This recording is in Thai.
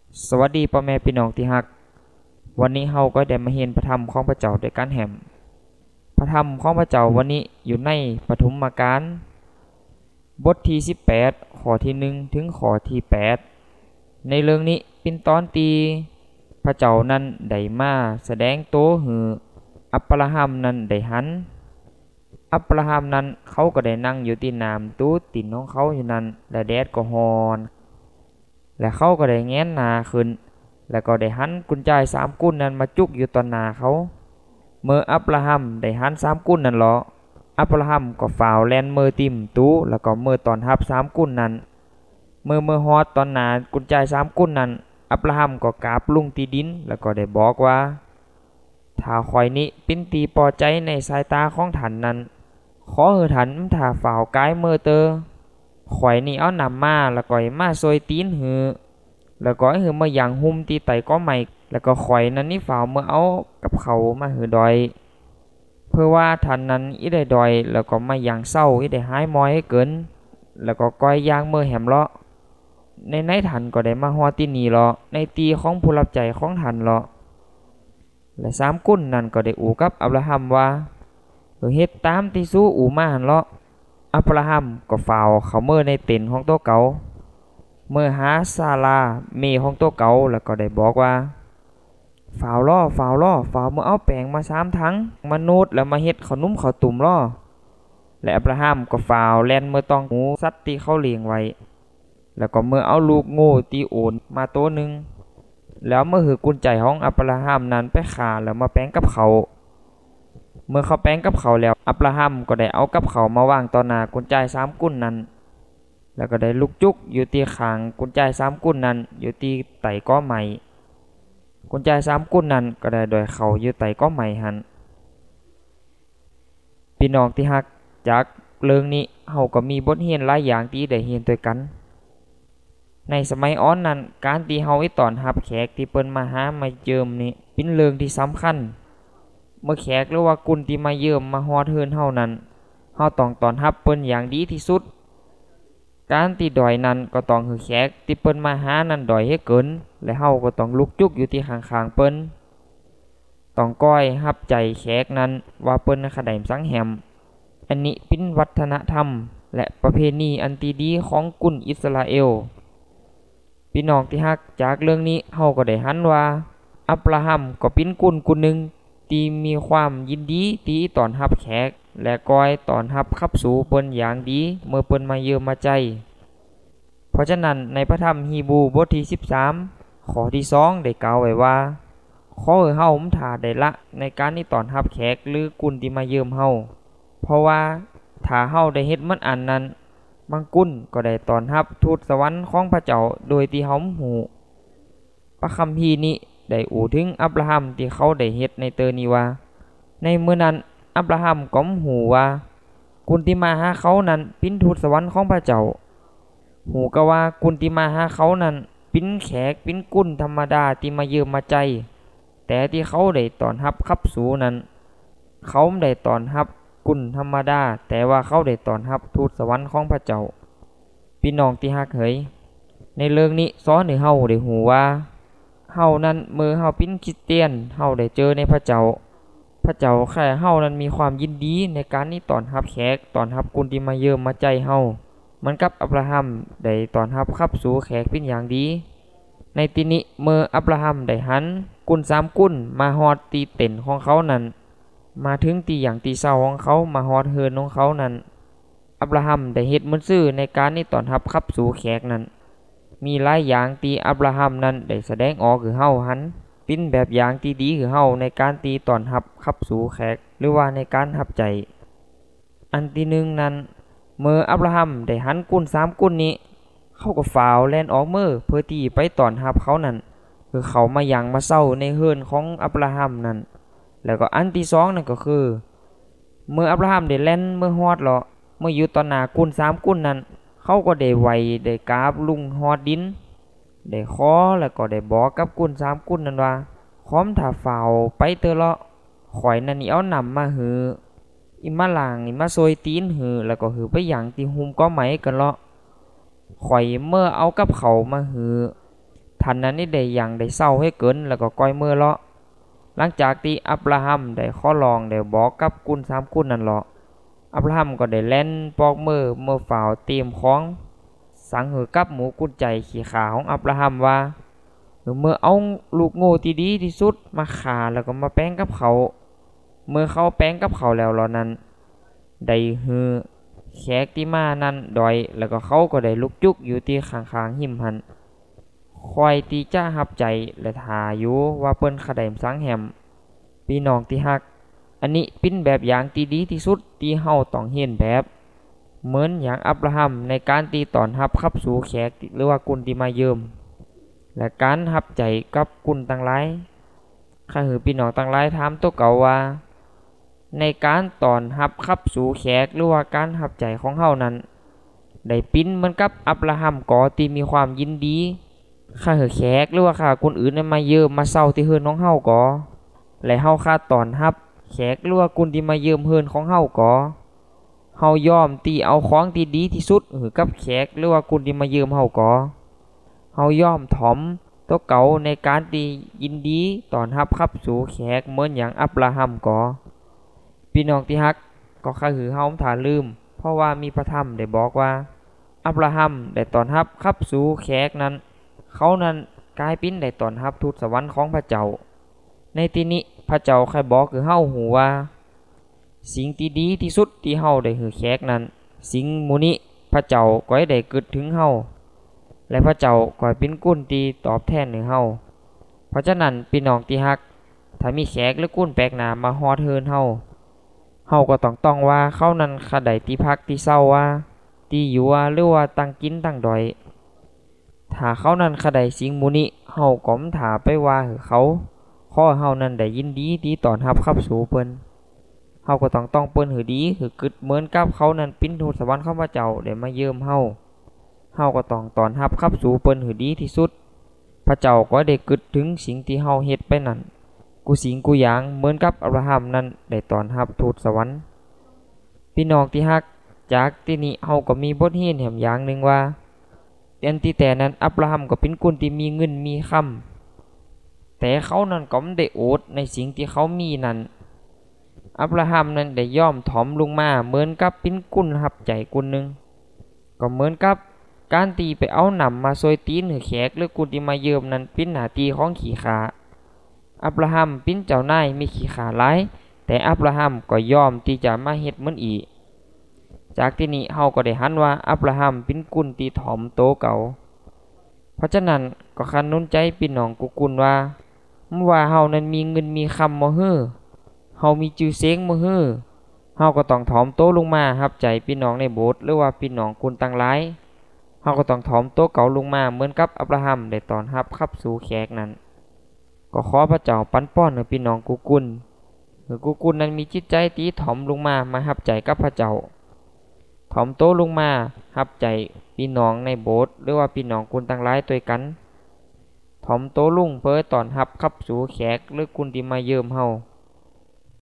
สวัสดีพ่อแม่พี่น้องที่ฮักวันนี้เฮาก็ได้มาเห็นพระธรรมของพระเจ้าด้วยกันแหมพระธรรมของพระเจ้าวันนี้อยู่ในปฐมกาลบทที่18ข้อที่1ถึงข้อที่8ในเรื่องนี้เป็นตอนที่พระเจ้านั้นได้มาแสดงโตหืออับราฮัมนั้นได้หันอับราฮัมนั้นเขาก็ได้นั่งอยู่ที่น้ำตู้ติ่นของเขาอยู่นั้นและแดดก็ร้อนและเขาก็ได้แง้นหน้าขึ้นแล้วก็ได้หันกุญแจ3 กุญนั้นมาจุกอยู่ต่อหน้าเขาเมื่ออับราฮัมได้หัน3 กุญนั้นเหรออับราฮัมก็ฝ่าวแล่นมือติ่มตู้แล้วก็มือตอนรับ3 กุญนั้นเมื่อฮอดตอนหน้ากุญแจ3 กุญนั้นอับราฮัมก็กราบลงที่ดินแล้วก็ได้บอกว่าถ้าข่อยนี้เป็นที่พอใจในสายตาของท่านนั้นขอให้ท่านถ้าฝ่าวกายมือเตอข่อยนี่เอานำมาแล้วก็มาซอยตีนหือแล้วก็ให้มาอย่างหุ่มตีไตก็ไม่แล้วก็ข่อยนั้นนี่ฝ่าวเมื่อเอากับเขามาหือดอยเพื่อว่าท่านนั้นอีได้ดอยแล้วก็มาอย่างเศร้าอีได้หายมอยให้เกินแล้วก็ก้อยย่างเมื่อแหมเลาะในท่านก็ได้มาฮอดที่นี่เลาะในตีของผู้รับใจของท่านเลาะและ3 กุญนั้นก็ได้อู่กับอับราฮัมว่าเฮ็ดตามที่สู้อู่มาหั่นเลาะอับราฮัมก็ฝ่าวเข้าเมื่อในเต็นท์ของตัวเก่าเมื่อหาซาลาเมของตัวเก่าแล้วก็ได้บอกว่าฝ่าวล่อฝ่าวเมื่อเอาแป้งมา3 ถังมนุษย์แล้วมาเฮ็ดขนมข้าวตุ่มล่อและอับราฮัมก็ฝ่าวแล่นเมื่อต้องหูสัตว์ที่เขาเลี้ยงไว้แล้วก็เมื่อเอาลูกงูตีโอนมาตัวหนึ่งแล้วเมื่อหือกุญแจของอับราฮัมนั้นไปฆ่าแล้วมาแป้งกับเขาเมื่อเขาแป้งกับเขาแล้วอับราฮัมก็ได้เอากับเขามาวางต่อหน้ากุญแจ3 กุญนั้นแล้วก็ได้ลุกจุกอยู่ที่ข้างกุญแจ3 กุญนั้นอยู่ที่ไต่ก้อไม้กุญแจ3 กุญนั้นก็ได้โดยเขาอยู่ไต่ก้อไม้หันพี่น้องที่ฮักจากเรื่องนี้เฮาก็มีบทเรียนหลายอย่างที่ได้เรียนด้วยกันในสมัยอ้อนนั้นการที่เฮาตอนรับแขกที่เปิ้นมาหามาเยิมนี่เป็นเรื่องที่สำคัญเมื่อแขกหรือว่ากุนที่มาเยิมมาฮอดเฮือนเฮานั้นเฮาต้องต้อนรับเปิ้นอย่างดีที่สุดการที่ดอยนั้นก็ต้องให้แขกที่เปิ้นมาหานั้นดอยให้เกินและเฮาก็ต้องลุกจุกอยู่ที่ข้างๆเปิ้นต้องก้อยรับใจแขกนั้นว่าเปิ้นขะไดสังแหมอันนี้เป็นวัฒนธรรมและประเพณีอันที่ดีของกุนอิสราเอลพี่น้องที่ฮักจากเรื่องนี้เฮาก็ได้หันว่าอับราฮัมก็เป็นกุนหนึ่งที่มีความยินดีที่ต้อนรับแขกและก้อยต้อนรับขับสู่เปิ้นอย่างดีเมื่อเปิ้นมาเยือนมาใจเพราะฉะนั้นในพระธรรมฮีบรูบทที่13ข้อที่2ได้กล่าวไว้ว่าขอให้เฮาท่าได้ละในการที่ต้อนรับแขกหรือกุนที่มาเยือนเฮาเพราะว่าถ้าเฮาได้เฮ็ดมันอันนั้นบางกุนก็ได้ต้อนรับทูตสวรรค์ของพระเจ้าโดยที่เฮาฮู้พระคัมภีร์นี้ได้อู่ถึงอับราฮัมที่เขาได้เฮ็ดในเตอนี้ว่าในมื้อนั้นอับราฮัมก็ฮู้ว่ากุนที่มาหาเขานั้นเป็นทูตสวรรค์ของพระเจ้าฮู้ก็ว่ากุนที่มาหาเขานั้นเป็นแขกเป็นกุนธรรมดาที่มาเยือนมาใจแต่ที่เขาได้ต้อนรับขับสู่นั้นเขาไม่ได้ต้อนรับกุนธรรมดาแต่ว่าเขาได้ต้อนรับทูตสวรรค์ของพระเจ้าพี่น้องที่ฮักเอ๋ยในเรื่องนี้สอนให้เฮาได้ฮู้ว่าเฮานั้นเมื่อเฮาเป็นคริสเตียนเฮาได้เจอในพระเจ้าแค่เฮานั้นมีความยินดีในการนี้ต้อนรับแขกต้อนรับกุนที่มาเยือนมาใจเฮามันกับอับราฮัมได้ต้อนรับขับสู่แขกเป็นอย่างดีในที่นี้เมื่ออับราฮัมได้หันกุน3 กุนมาฮอดตีเต็นของเขานั้นมาถึงตีอย่างตีเศร้าของเขามาฮอดเฮือนของเขานั้นอับราฮัมได้เฮ็ดเหมือนซื่อในการนี้ต้อนรับขับสู่แขกนั้นมีหลายอย่างที่อับราฮัมนั้นได้แสดงออกคือเฮาหันเป็นแบบอย่างที่ดีคือเฮาในการตีต้อนรับขับสู่แขกหรือว่าในการรับใจอันที่1นั้นเมื่ออับราฮัมได้หันกุน3 กุนนี้เขาก็ฝ่าวแล่นออกมือเพื่อที่ไปต้อนรับเขานั้นคือเขามายังมาเศร้าในเฮือนของอับราฮัมนั้นแล้วก็อันที่2นั่นก็คือเมื่ออับราฮัมได้แล่นเมื่อฮอดเลาะเมื่ออยู่ต่อหน้ากุน3 กุนนั้นเขาก็ได้ไหวได้กราบลุงฮอดดินได้ขอแล้วก็ได้บอกกับกุน3 กุนนั้นว่าขอมถ้าฝ่าวไปเตอเลาะข่อยนั่นนี่เอานำมาหืออิมาล่างอิมาซอยตีนหือแล้วก็หือไปอย่างที่หุมก็ไหมกันเลาะข่อยเมื่อเอากับเขามาหือท่านนั้นนี่ได้อย่างได้เศร้าให้เกินแล้วก็ก้อยมือเลาะหลังจากที่อับราฮัมได้ขอลองได้บอกกับกุน3กุนนั่นเลาะอับราฮัมก็ได้แล่นปอกมือฝ่าวเตรียมของสังหือกับหมูกุนใจขี้ขาของอับราฮัมว่าเมื่อเอาลูกโง่ที่ดีที่สุดมาฆ่าแล้วก็มาแป้งกับเขาเมื่อเขาแป้งกับเขาแล้วเหล่านั้นได้ฮือแขกที่มานั้นดอยแล้วก็เขาก็ได้ลุกจุกอยู่ที่ข้างๆหิมหันคอยที่จะหับใจและทาอยู่ว่าเปิ้นขะไดสังแหมพี่น้องที่ฮักอันนี้เป็นแบบอย่างที่ดีที่สุดที่เฮาต้องเห็นแบบเหมือนอย่างอับราฮัมในการตีตอนรับขับสู่แขกหรือว่ากุนที่มาเยิมและการหับใจกับกุนต่างหลายข้าหือพี่น้องต่างหลายถามตัวเก่าว่าในการตอนรับขับสู่แขกหรือว่าการหับใจของเฮานั้นได้ปิ้นเหมือนกับอับราฮัมก่อที่มีความยินดีข้าหือแขกหรือว่าข้าคนอื่นมาเยิมมาเศร้าที่เฮือนของเฮาก่อและเฮาค่าตอนรับแขกหรือว่ากุนที่มาเยิมเฮือนของเฮาก่อเฮายอมตีเอาของที่ดีที่สุดหือกับแขกหรือว่ากุนที่มาเยิมเฮาก่อเฮายอมถ่อมตัวเก่าในการที่ยินดีตอนรับขับสู่แขกเหมือนอย่างอับราฮัมก่อพี่น้องที่ฮักก็ข้าหือเฮาถ้าลืมเพราะว่ามีพระธรรมได้บอกว่าอับราฮัมได้ตอนรับขับสู่แขกนั้นเขานั้นกลายเป็นได้ตอนรับทูตสวรรค์ของพระเจ้าในที่นี้พระเจ้าใครบอกคือเฮาหูว่าสิ่งที่ดีที่สุดที่เฮาได้หือแขกนั้นสิ่งมูนี้พระเจ้าก็ได้เกิดถึงเฮาและพระเจ้าก็เป็นกุนที่ตอบแทนให้เฮาเพราะฉะนั้นพี่น้องที่ฮักถ้ามีแขกหรือกุนแปลกหน้ามาฮอดเฮินเฮาก็ต้องว่าเขานั้นขะไดที่พักที่เศร้าว่าที่อยู่ว่าหรือว่าตั้งกินตั้งดอยถ้าเขานั้นขะไดสิ่งมูนี้เฮาก็มถาไปว่าเขาขอเฮานั้นได้ยินดีที่ตอนรับขับสู่เพิ่นเฮาก็ต้องเปิ้นหือดีคือกึดเหมือนกับเขานั้นปิ้นทูตสวรรค์ของพระเจ้าได้มาเยิมเฮาก็ต้องตอนรับขับสู่เปิ้นหือดีที่สุดพระเจ้าก็ได้กึดถึงสิ่งที่เฮาเฮ็ดไปนั่นกูสิงกูหยางเหมือนกับอับราฮัมนั้นได้ตอนรับทูตสวรรค์พี่น้องที่ฮักจากที่นี้เฮาก็มีบทเรียนแหมอย่างนึงว่าแต่นั้นอับราฮัมก็เป็นคนที่มีเงินมีคำแต่เขานั้นก็ไม่ได้โอดในสิ่งที่เขามีนั้นอับราฮัมนั้นได้ย่อมถ่อมลงมาเหมือนกับเป็นกุนหับใจกุนหนึ่งก็เหมือนกับการตีไปเอาหนำมาซอยตีนหรือแขกหรือกุนที่มาเยิมนั้นเป็นหน้าที่ของขี้ขาอับราฮัมเป็นเจ้านายมีขี้ขาหลายแต่อับราฮัมก็ยอมที่จะมาเฮ็ดเหมือนอีกจากที่นี้เฮาก็ได้หันว่าอับราฮัมเป็นกุนที่ถ่อมโตเก่าเพราะฉะนั้นก็คันนุนใจพี่น้องกุนว่าเฮานั้นมีเงินมีคำบ่ฮื้อเฮามีชื่อเสียงบ่ฮื้อเฮาก็ต้องถ่อมโตลงมารับใจพี่น้องในโบสถ์หรือว่าพี่น้องกุนต่างหลายเฮาก็ต้องถ่อมโตเก่าลงมาเหมือนกับอับราฮัมได้ตอนรับขับสู่แขกนั้นก็ขอพระเจ้าปันป้อนให้พี่น้องกุนนั้นมีจิตใจที่ถ่อมลงมารับใจกับพระเจ้าถ่อมโตลงมารับใจพี่น้องในโบสถ์หรือว่าพี่น้องกุนต่างหลายด้วยกันถ่อมโตลงเพื่อตอนรับขับสู่แขกหรือกุนที่มาเยิมเฮา